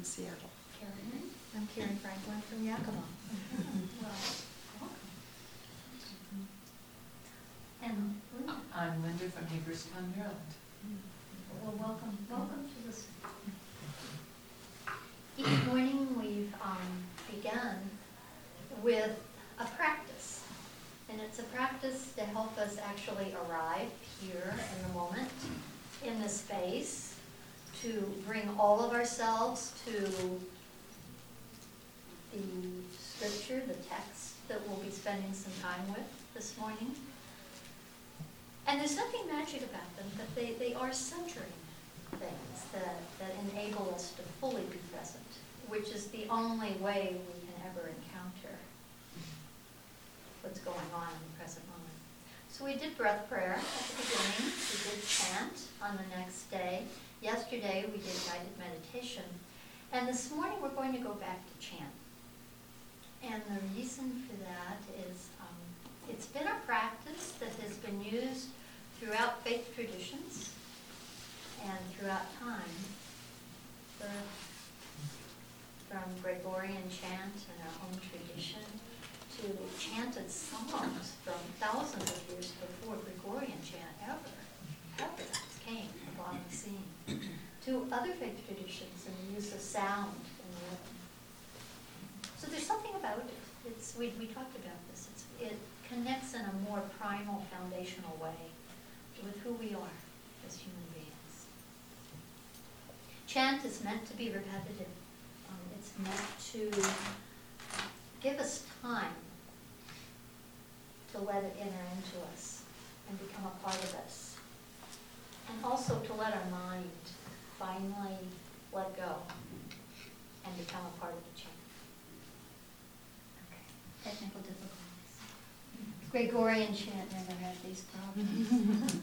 from Seattle. Karen. I'm Karen Franklin from Yakima. Well, welcome. And Linda. I'm Linda from Hagerstown, Maryland. Well, welcome to this. Each morning we've begun with a practice. And it's a practice to help us actually arrive here in the moment, in the space, to bring all of ourselves to the scripture, the text that we'll be spending some time with this morning. And there's nothing magic about them, but they are centering things that enable us to fully be present, which is the only way we can ever encounter what's going on in the present moment. So we did breath prayer at the beginning. We did chant on the next day. Yesterday we did guided meditation. And this morning we're going to go back to chant. And the reason for that is it's been a practice that has been used throughout faith traditions and throughout time. From Gregorian chant in our own tradition to chanted songs from thousands of years before Gregorian chant ever came upon the scene, to other faith traditions and the use of sound and rhythm. So there's something about it. We talked about this. It connects in a more primal, foundational way with who we are as human beings. Chant is meant to be repetitive. It's meant to give us time to let it enter into us and become a part of us. And also to let our mind finally let go and become a part of the chant. Okay. Technical difficulties. Gregorian chant never had these problems.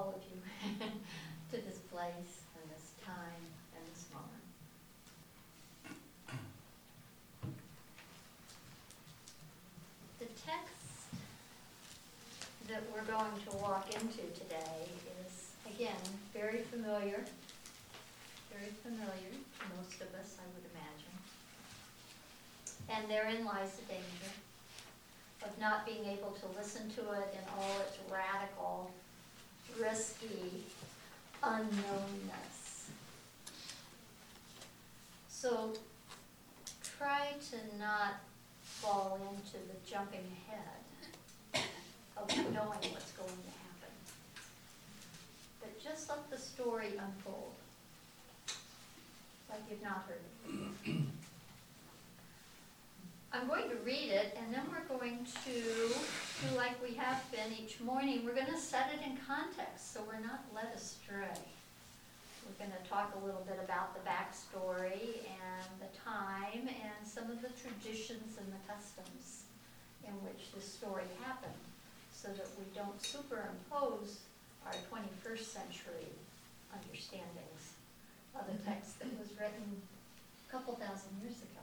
all of you to this place and this time and this moment. The text that we're going to walk into today is, again, very familiar to most of us, I would imagine. And therein lies the danger of not being able to listen to it in all its radical, risky unknownness. So try to not fall into the jumping ahead of knowing what's going to happen. But just let the story unfold, like you've not heard it before. I'm going to read it, and then we're going to do like we have been each morning. We're going to set it in context so we're not led astray. We're going to talk a little bit about the backstory and the time and some of the traditions and the customs in which this story happened, so that we don't superimpose our 21st century understandings of a text that was written a couple thousand years ago.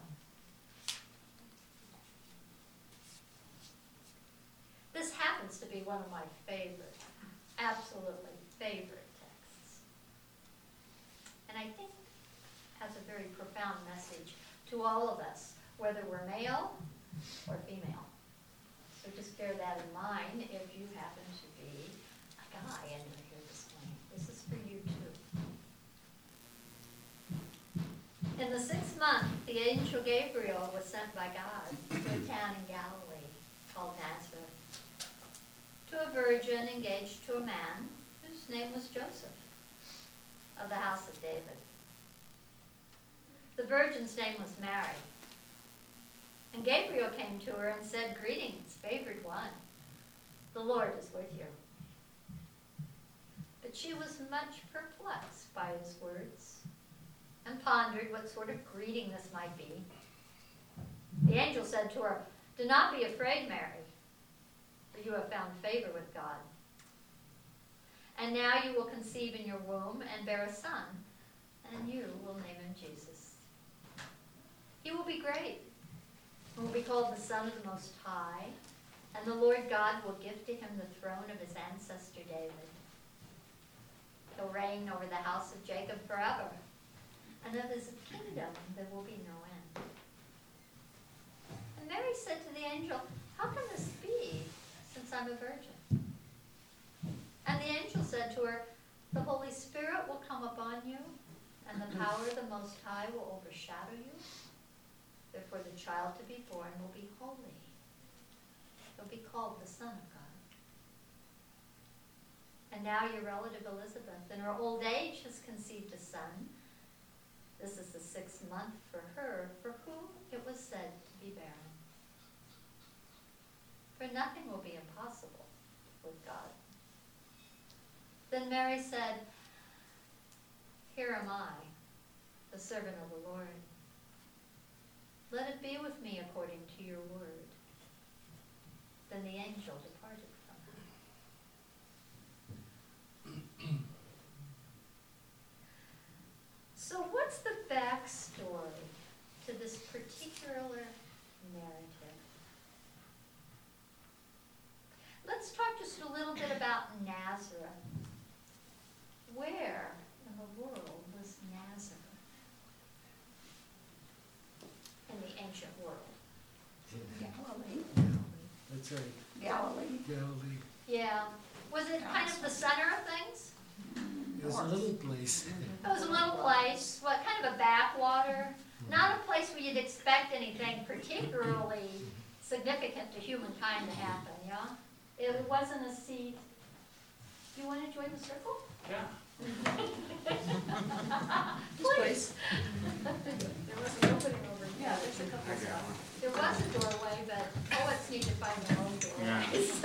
This happens to be one of my favorite, absolutely favorite texts. And I think has a very profound message to all of us, whether we're male or female. So just bear that in mind if you happen to be a guy and you're here this morning. This is for you too. In the 6th month, the angel Gabriel was sent by God to a town in Galilee called Nazareth, to a virgin engaged to a man whose name was Joseph, of the house of David. The virgin's name was Mary. And Gabriel came to her and said, "Greetings, favored one. The Lord is with you." But she was much perplexed by his words and pondered what sort of greeting this might be. The angel said to her, "Do not be afraid, Mary, for you have found favor with God. And now you will conceive in your womb and bear a son, and you will name him Jesus. He will be great, and will be called the Son of the Most High, and the Lord God will give to him the throne of his ancestor David. He'll reign over the house of Jacob forever, and of his kingdom there will be no end." And Mary said to the angel, "How can this be, since I'm a virgin?" And the angel said to her, "The Holy Spirit will come upon you, and the power of the Most High will overshadow you. Therefore the child to be born will be holy. He'll be called the Son of God. And now your relative Elizabeth, in her old age, has conceived a son. This is the 6th month for her, for whom it was said to be barren. For nothing will be impossible with God." Then Mary said, "Here am I, the servant of the Lord. Let it be with me according to your word." Then the angel departed from her. So what's the backstory to this particular narrative? Let's talk just a little bit about Nazareth. Where in the world was Nazareth in the ancient world? Galilee. That's right. Galilee. Galilee. Yeah. Was it kind of the center of things? It was a little place. It was a little place, what, kind of a backwater? Not a place where you'd expect anything particularly significant to humankind to happen, yeah? It wasn't a seat. Do you want to join the circle? Yeah. Please. There was an opening over here. Yeah, there's a couple I of got one. spots. There was a doorway, but poets need to find their own doorways.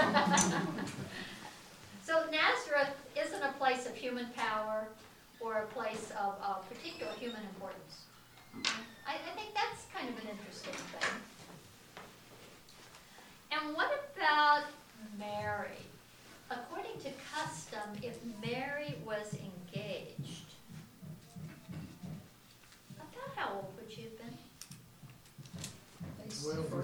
So Nazareth isn't a place of human power or a place of particular human importance. I think that's kind of an interesting thing. And what about Mary? According to custom, if Mary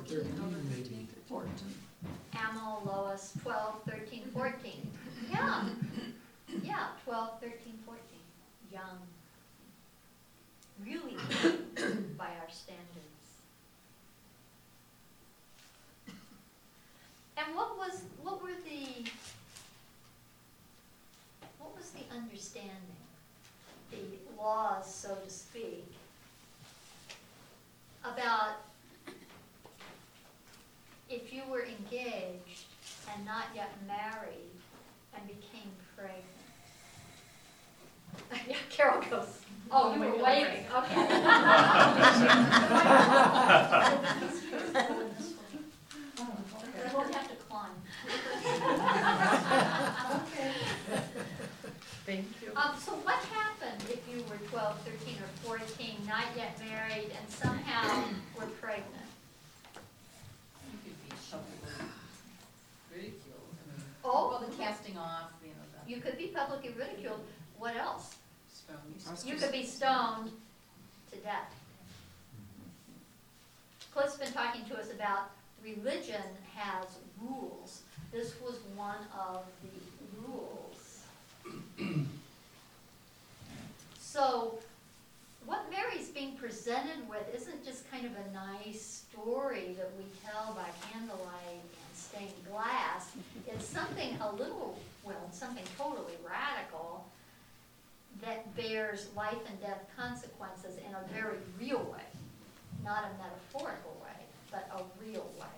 13 maybe. 14. Amal, Lois, 12, 13, 14. Yeah. Yeah, 12, 13, 14. Young. Really young by our standards. And what was the understanding, the laws, so to speak, about if you were engaged and not yet married and became pregnant? Yeah, Carol goes, oh, you were waiting, okay. I won't have to climb. Thank you. So what happened if you were 12, 13, or 14, not yet married, and somehow were pregnant? You could be publicly ridiculed, I mean, Oh, well, the casting off, you know, the you could be publicly ridiculed. What else? stones. You could be stoned to death. Cliff's been talking to us about religion has rules. This was one of the rules. So, what Mary's being presented with isn't just kind of a nice story that we tell by candlelight and stained glass. It's something a little, well, something totally radical that bears life and death consequences in a very real way. Not a metaphorical way, but a real way.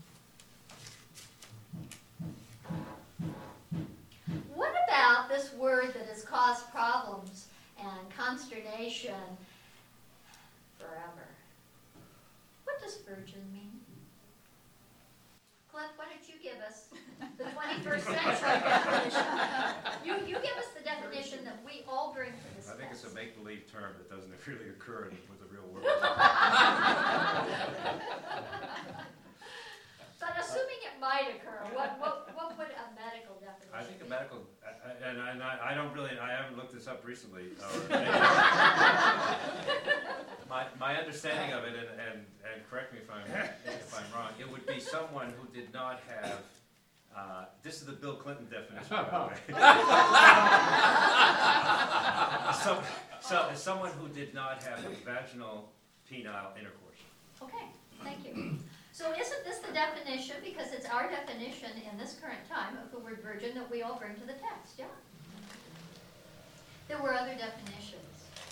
What about this word that has caused problems and consternation forever? What does virgin mean? Cliff, why don't you give us the 21st century definition? You give us the definition that we all bring to this I think it's a test. make-believe term that doesn't really occur with the real world. But assuming it might occur, what would a medical definition be? I think a medical, I don't really, I haven't looked this up recently. My understanding of it, and correct me if I'm wrong, it would be someone who did not have, this is the Bill Clinton definition, by the way. Someone who did not have vaginal penile intercourse. Okay, thank you. So isn't this the definition, because it's our definition in this current time of the word virgin that we all bring to the text, yeah? There were other definitions.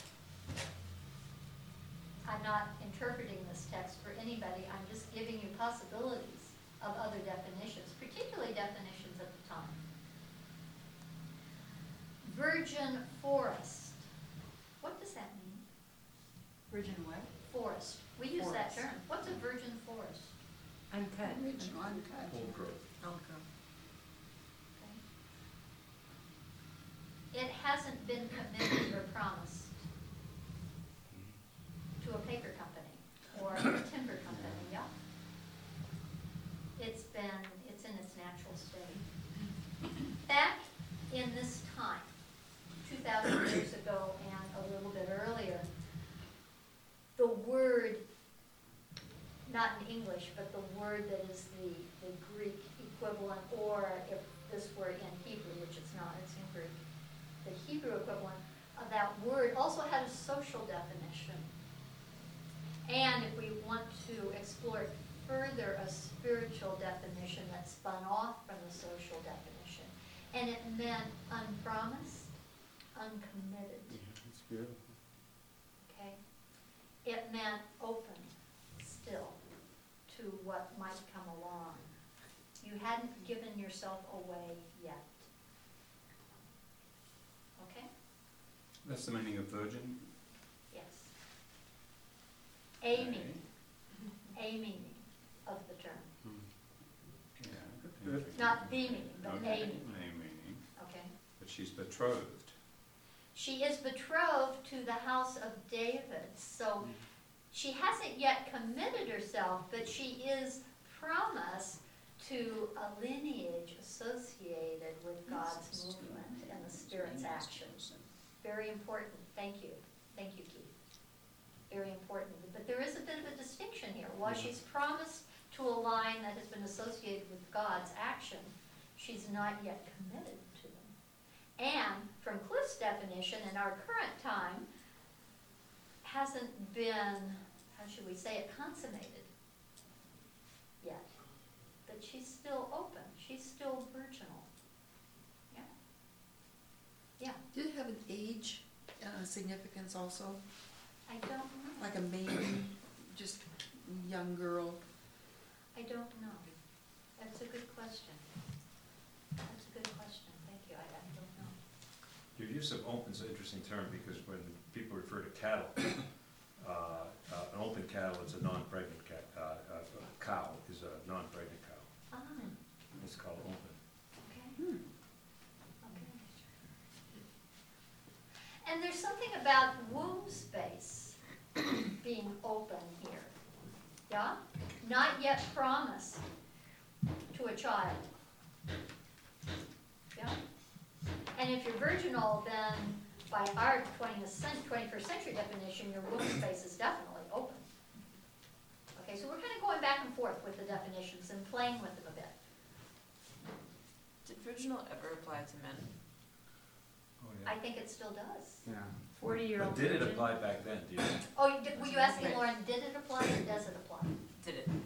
I'm not interpreting this text for anybody, I'm just giving you possibilities of other definitions, particularly definitions at the time. Virgin forest. What does that mean? Virgin what? Forest. We use that Forest. term. What's a virgin forest? Uncut. Original uncut. Old growth. It hasn't been committed or promised to a paper company or a timber company, yeah? It's in its natural state. Back in this time, 2,000 years ago and a little bit earlier, the word, not in English, but the word that is the Greek equivalent, or if this were in Hebrew, which it's not, it's in Greek, the Hebrew equivalent of that word also had a social definition. And if we want to explore it further, a spiritual definition that spun off from the social definition. And it meant unpromised, uncommitted. It's beautiful. Okay? It meant open still to what might come along. You hadn't given yourself away yet. Okay? That's the meaning of virgin. Yes. A Okay. meaning. A meaning of the term. Yeah, good. Not the meaning, but a Okay, meaning. a meaning. Okay? But she's betrothed. She is betrothed to the house of David. So she hasn't yet committed herself, but she is promised to a lineage associated with God's movement and the Spirit's actions. Very important. Thank you. Thank you, Keith. Very important. But there is a bit of a distinction here. While she's promised to a line that has been associated with God's action, she's not yet committed to them. And from Cliff's definition, in our current time, hasn't been, how should we say it, consummated yet. But she's still open, she's still virginal. Yeah. Yeah, Did it have an age significance also? I don't know. Like a maiden, just young girl? I don't know. That's a good question. That's a good question, thank you, I don't know. Your use of open is an interesting term, because when people refer to cattle, an open cattle is a non-pregnant cow is a non-pregnant cow. Ah, It's called open. okay. Okay. And there's something about womb space being open here, yeah? Not yet promised to a child. Yeah? And if you're virginal, then by our 21st century definition, your womb space is definitely open. Okay, so we're kind of going back and forth with the definitions and playing with them a bit. Did virginal ever apply to men? Oh, I think it still does. Yeah. 40-year-old But did it virgin. apply back then, do you know? Oh, were you asking, Right. Lauren, did it apply or does it apply? Did it?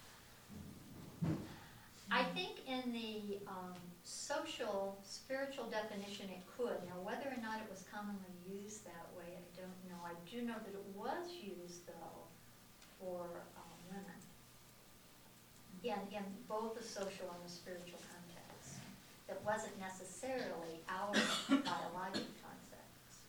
I think in the social, spiritual definition it could. Now, whether or not it was commonly used that way, I don't know. I do know that it was used, though, for women. In both the social and the spiritual context. That wasn't necessarily our biologic context.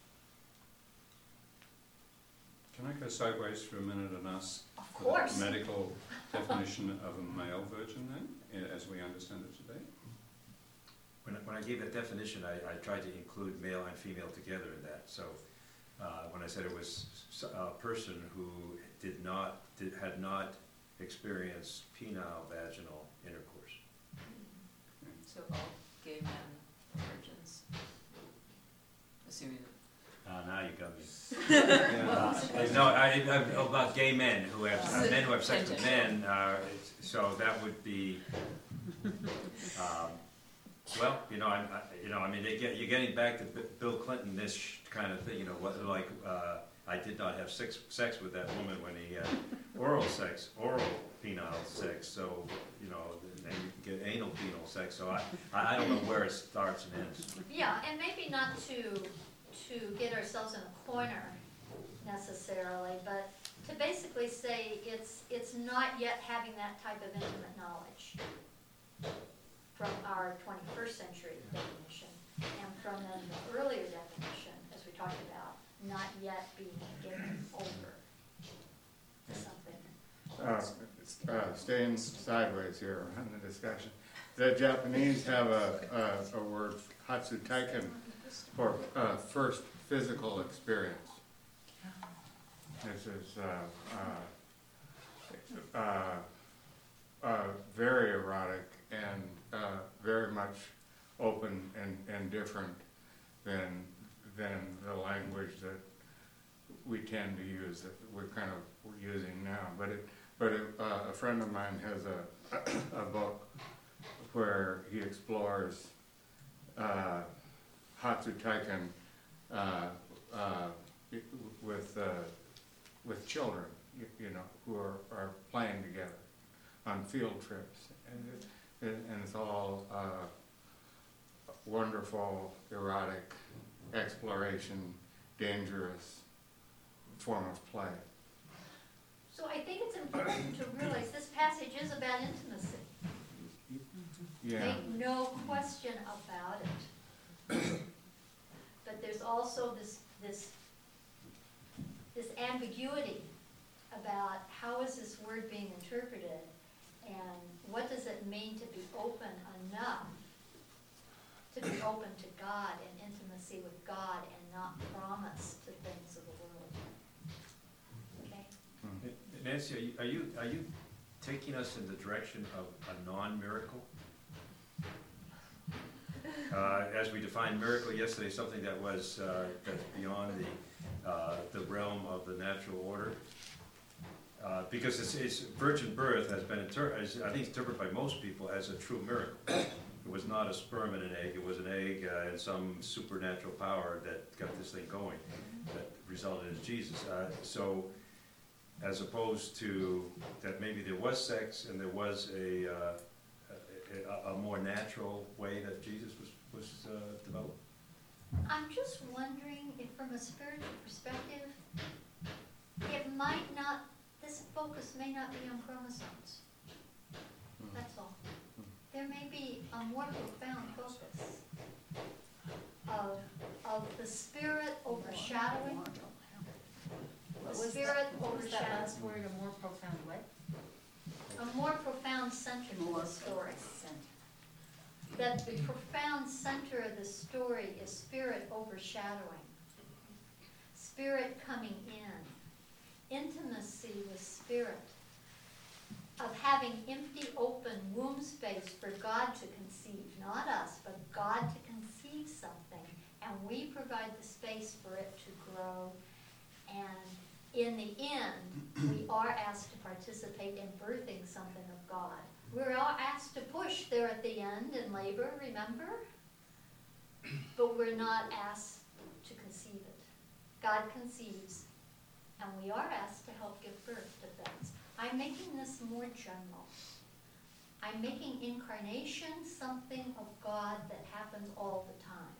Can I go sideways for a minute and ask Of for course. the medical definition of a male virgin then, as we understand it today? When I gave that definition, I tried to include male and female together in that. So when I said it was a person who had not experienced penile vaginal intercourse. So all gay men are virgins? Assuming Now you got me. Yeah. No, about gay men who have men who have sex with men. So that would be. Well, I mean, you're getting back to Bill Clinton-ish kind of thing, like I did not have sex with that woman when he had oral penile sex, so, then you can get anal penile sex, so I don't know where it starts and ends. Yeah, and maybe not to get ourselves in a corner necessarily, but to basically say it's not yet having that type of intimate knowledge from our 21st century definition, and from then the earlier definition, as we talked about, not yet being given over to something. Staying sideways here on the discussion. The Japanese have a word, hatsutaiken, for first physical experience. This is very erotic and very much open and different than the language that we tend to use, that we're kind of using now. But a friend of mine has a book where he explores hatsutaiken with children, who are playing together on field trips, and it's all wonderful, erotic exploration, dangerous form of play. So I think it's important to realize this passage is about intimacy. Yeah. Make no question about it. But there's also this ambiguity about how is this word being interpreted, and what does it mean to be open enough to be open to God and intimacy with God, and not promise to things of the world. Okay? Nancy, are you taking us in the direction of a non-miracle? As we defined miracle yesterday, something that was that's beyond the realm of the natural order. Because it's virgin birth has been, I think it's interpreted by most people as a true miracle. It was not a sperm and an egg, it was an egg and some supernatural power that got this thing going, that resulted in Jesus. So, as opposed to that maybe there was sex and there was a more natural way that Jesus was developed. I'm just wondering if from a spiritual perspective, it might not, this focus may not be on chromosomes. That's all. There may be a more profound focus of the Spirit overshadowing, the Spirit What was that overshadowing, last word, a more profound what? a more profound center to the story. That the profound center of the story is Spirit overshadowing, Spirit coming in, intimacy with Spirit, of having empty, open womb space for God to conceive, not us, but God to conceive something, and we provide the space for it to grow, and in the end, we are asked to participate in birthing something of God. We're all asked to push there at the end in labor, remember? But we're not asked to conceive it. God conceives, and we are asked to help give birth to things. I'm making this more general. I'm making incarnation something of God that happens all the time.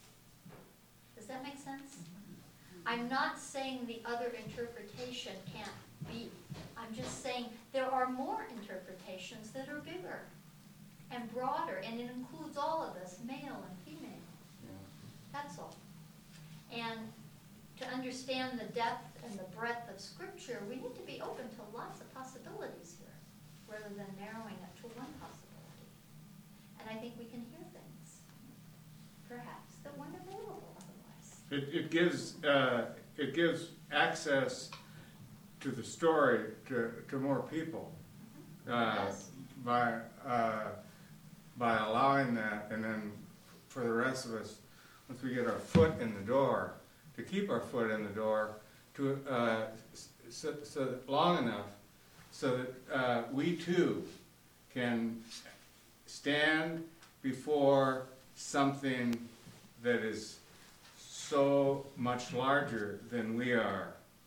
Does that make sense? I'm not saying the other interpretation can't be. I'm just saying there are more interpretations that are bigger and broader, and it includes all of us, male and female. That's all. And to understand the depth and the breadth of Scripture, we need to be open to lots of possibilities here, rather than narrowing it to one possibility. And I think we can hear things, perhaps, that weren't available otherwise. It gives access to the story to more people Yes. by allowing that, and then for the rest of us, once we get our foot in the door, to keep our foot in the door, to so that long enough so that we too can stand before something that is so much larger than we are,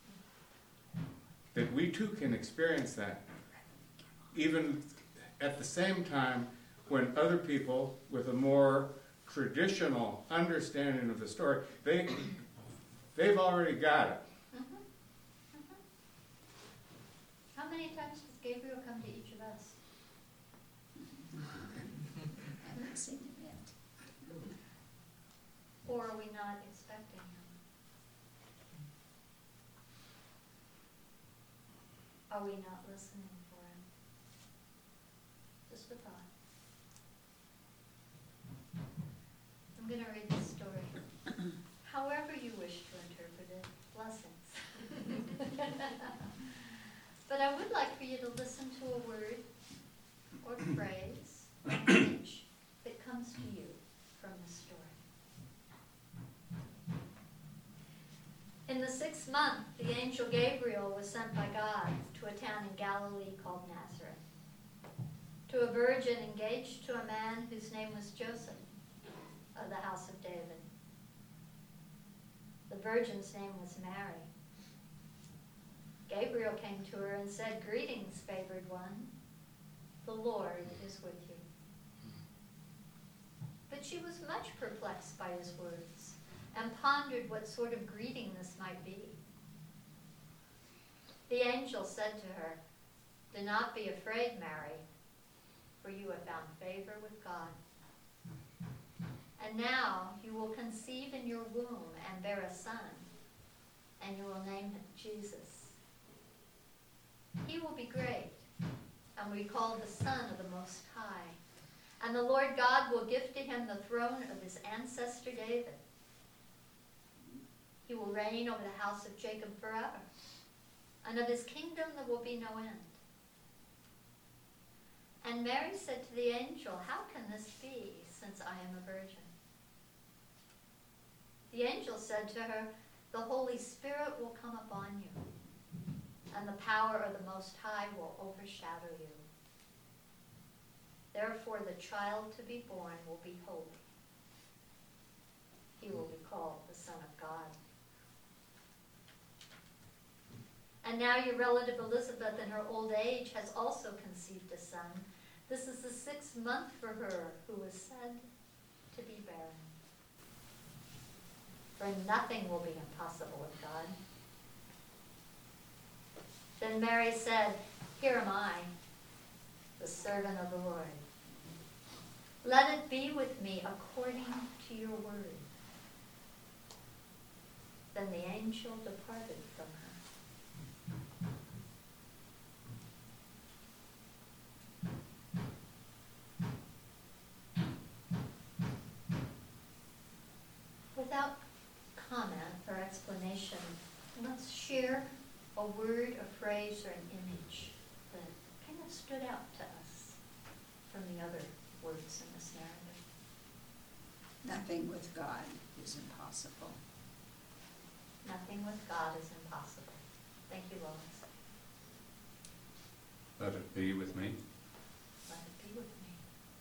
that we too can experience that, even at the same time when other people with a more traditional understanding of the story, they've already got it. How many times does Gabriel come to each of us? I haven't seen him yet. Or are we not expecting him? Are we not listening for him? Just a thought. I'm going to read this story. However you wish to interpret it, blessings. But I would like for you to listen to a word or phrase or image that comes to you from this story. In the 6th month, the angel Gabriel was sent by God to a town in Galilee called Nazareth, to a virgin engaged to a man whose name was Joseph, of the house of David. The virgin's name was Mary. Gabriel came to her and said, "Greetings, favored one. The Lord is with you." But she was much perplexed by his words and pondered what sort of greeting this might be. The angel said to her, "Do not be afraid, Mary, for you have found favor with God. And now you will conceive in your womb and bear a son, and you will name him Jesus. He will be great and will be called the Son of the Most High. And the Lord God will give to him the throne of his ancestor David. He will reign over the house of Jacob forever, and of his kingdom there will be no end." And Mary said to the angel, "How can this be, since I am a virgin?" The angel said to her, "The Holy Spirit will come upon you, and the power of the Most High will overshadow you. Therefore, the child to be born will be holy. He will be called the Son of God. And now your relative Elizabeth in her old age has also conceived a son. This is the 6th month for her who was said to be barren. For nothing will be impossible with God. Then Mary said, "Here am I, the servant of the Lord. Let it be with me according to your word." Then the angel departed from her. Without comment or explanation, let's share a word, a phrase, or an image that kind of stood out to us from the other words in this narrative. Nothing with God is impossible. Nothing with God is impossible. Thank you, Lois. Let it be with me. Let it be with me.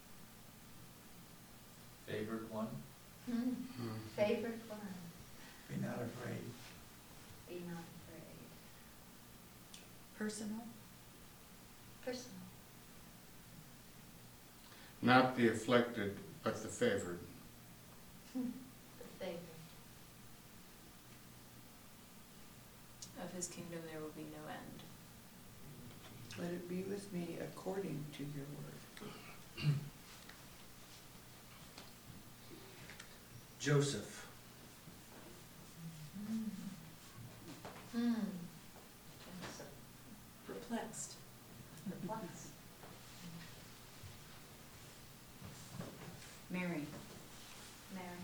Favorite one? Favorite one. Be not afraid. Be not afraid. Personal? Personal. Not the afflicted, but the favored. The favorite. Of his kingdom there will be no end. Let it be with me according to your word. Joseph. Joseph. Perplexed. Perplexed. Mary. Mary.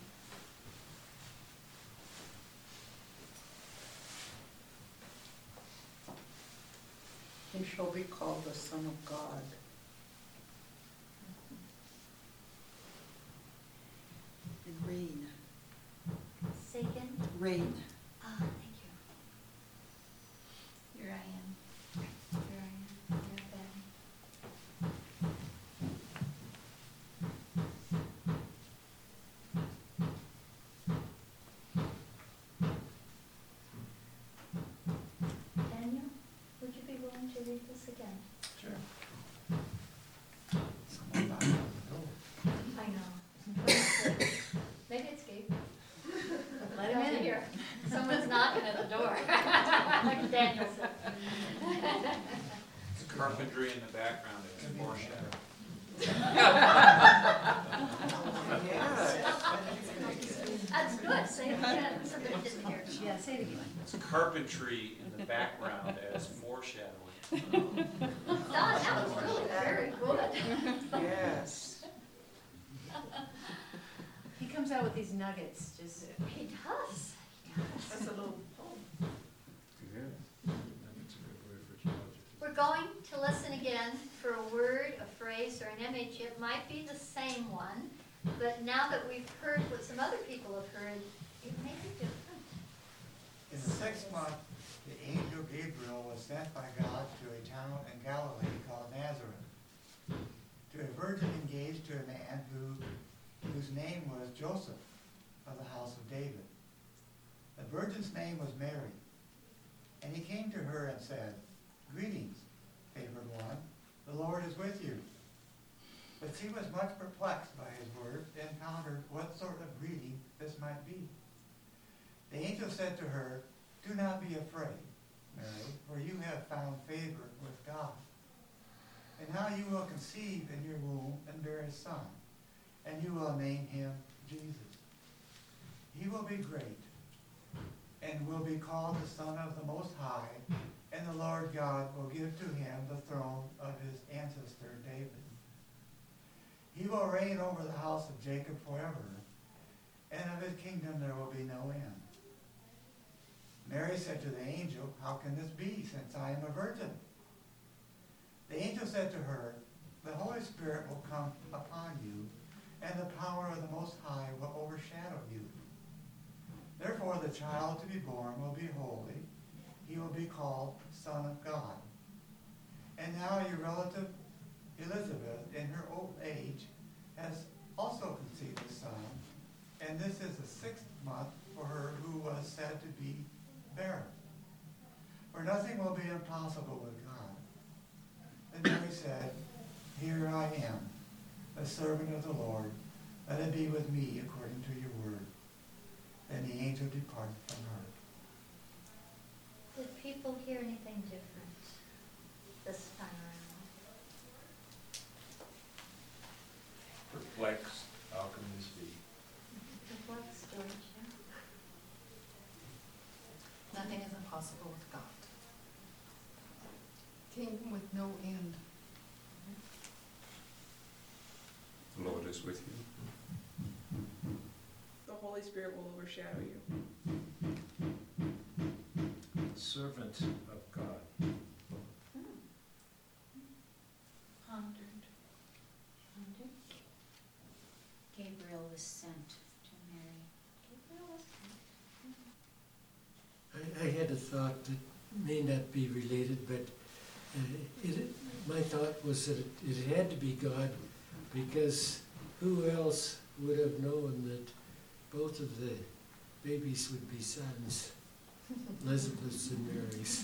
He shall be called the Son of God. And reign. Say again. Reign. Ah, thank you. Here I am. Here I am. Here I am. Daniel, would you be willing to read this again? Sure. Someone knocked on the door. I know. What is it? Maybe it's Gabe. Let him in. Here. Someone's knocking at the door. Like Daniel said. It's carpentry in the background, it's foreshadow. That's good. Say it again. Somebody didn't hear. Yeah, say it again. It's carpentry in the background as foreshadowing. Don, that was really very good. Yes. He comes out with these nuggets, just. He does. He does. That's a little poem. Yeah. That's a good word for geology. We're going to listen again for a word, a phrase, or an image. It might be the same one, but now that we've heard what some other people have heard, it may be different. In the 6th month, the angel Gabriel was sent by God to a town in Galilee called Nazareth, to a virgin engaged to a man whose name was Joseph, of the house of David. The virgin's name was Mary. And he came to her and said, "Greetings, favored one, the Lord is with you." But she was much perplexed by his words and pondered what sort of greeting this might be. The angel said to her, "Do not be afraid, Mary, for you have found favor with God. And now you will conceive in your womb and bear a son, and you will name him Jesus. He will be great, and will be called the Son of the Most High, and the Lord God will give to him the throne of his ancestor David. He will reign over the house of Jacob forever, and of his kingdom there will be no end." Mary said to the angel, "How can this be, since I am a virgin?" The angel said to her, "The Holy Spirit will come upon you, and the power of the Most High will overshadow you. Therefore the child to be born will be holy. he will be called Son of God. And now your relative Elizabeth, in her old age, has also conceived a son, and this is the 6th month for her who was said to be barren. For nothing will be impossible with God. And Mary said, Here I am, a servant of the Lord. Let it be with me according to your word. Then the angel departed from her. Did people hear anything different this time around? Perplexed, how can this be? Perplexed, George, yeah? Nothing is impossible with God. Came with no end. The Lord is with you. The Holy Spirit will overshadow you. Servant of God. Pondered. Gabriel was sent to Mary. Gabriel was I had a thought that may not be related, but my thought was that it had to be God, because who else would have known that both of the babies would be sons, Elizabeth's and Mary's.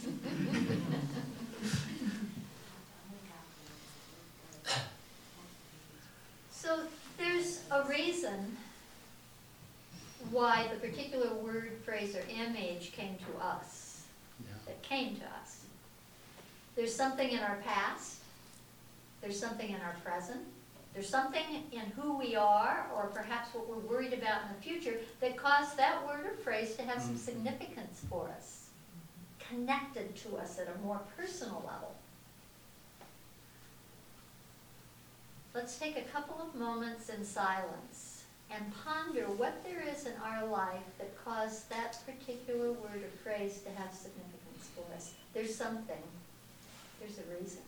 So there's a reason why the particular word, phrase, or image came to us. That came to us. There's something in our past. There's something in our present. There's something in who we are, or perhaps what we're worried about in the future, that caused that word or phrase to have some significance for us, connected to us at a more personal level. Let's take a couple of moments in silence and ponder what there is in our life that caused that particular word or phrase to have significance for us. There's something. There's a reason.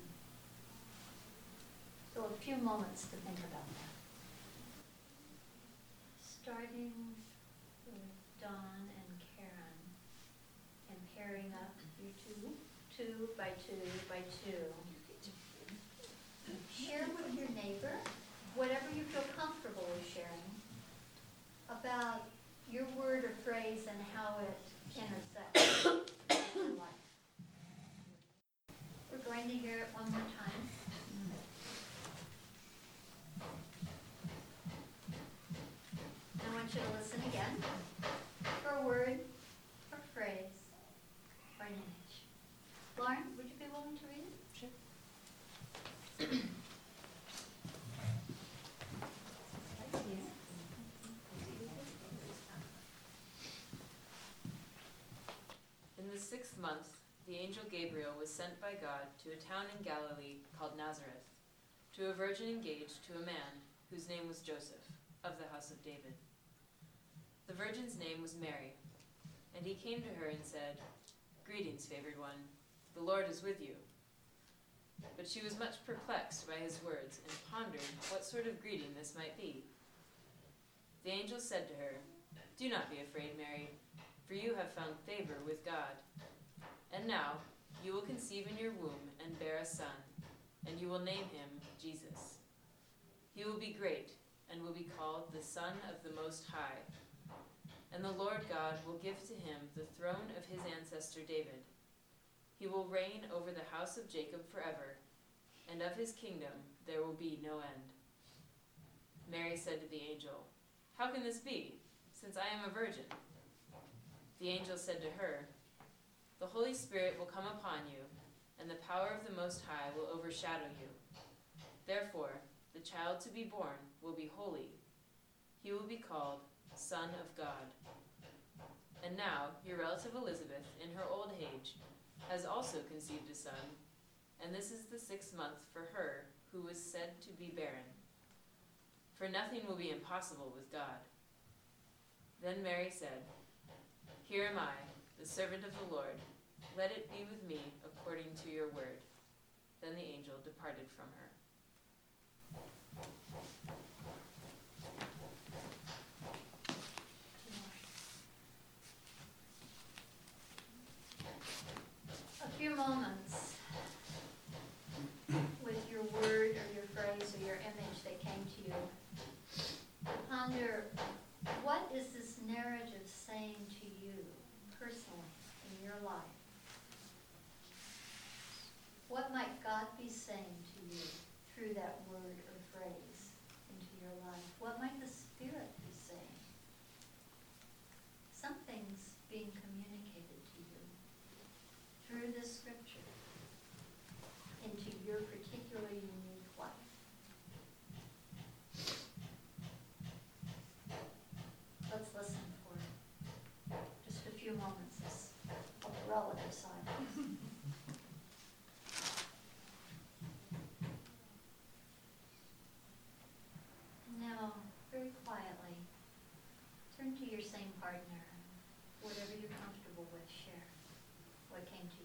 So a few moments to think about that. Starting with Dawn and Karen, and pairing up you two by two. Share with your neighbor whatever you feel comfortable with sharing about your word or phrase and how it intersects with your life. We're going to hear it one more time. I want you to listen again for a word, or phrase, or an image. Lauren, would you be willing to read it? Sure. In the 6th month, the angel Gabriel was sent by God to a town in Galilee called Nazareth, to a virgin engaged to a man whose name was Joseph, of the house of David. The virgin's name was Mary, and he came to her and said, "Greetings, favored one, the Lord is with you." But she was much perplexed by his words and pondered what sort of greeting this might be. The angel said to her, "Do not be afraid, Mary, for you have found favor with God. And now you will conceive in your womb and bear a son, and you will name him Jesus. He will be great and will be called the Son of the Most High. And the Lord God will give to him the throne of his ancestor David. He will reign over the house of Jacob forever, and of his kingdom there will be no end." Mary said to the angel, "How can this be, since I am a virgin?" The angel said to her, "The Holy Spirit will come upon you, and the power of the Most High will overshadow you. Therefore, the child to be born will be holy. He will be called Son of God. And now your relative Elizabeth, in her old age, has also conceived a son, and this is the 6th month for her who was said to be barren. For nothing will be impossible with God." Then Mary said, "Here am I, the servant of the Lord. Let it be with me according to your word." Then the angel departed from her. marriage is saying to you personally in your life? What might God be saying to you through that word or phrase into your life? What might the Spirit be saying? Something's being communicated to you through this scripture into your particular unique life. Let's listen for just a few moments of relative silence. Now, very quietly, turn to your same partner. Whatever you're comfortable with, share what came to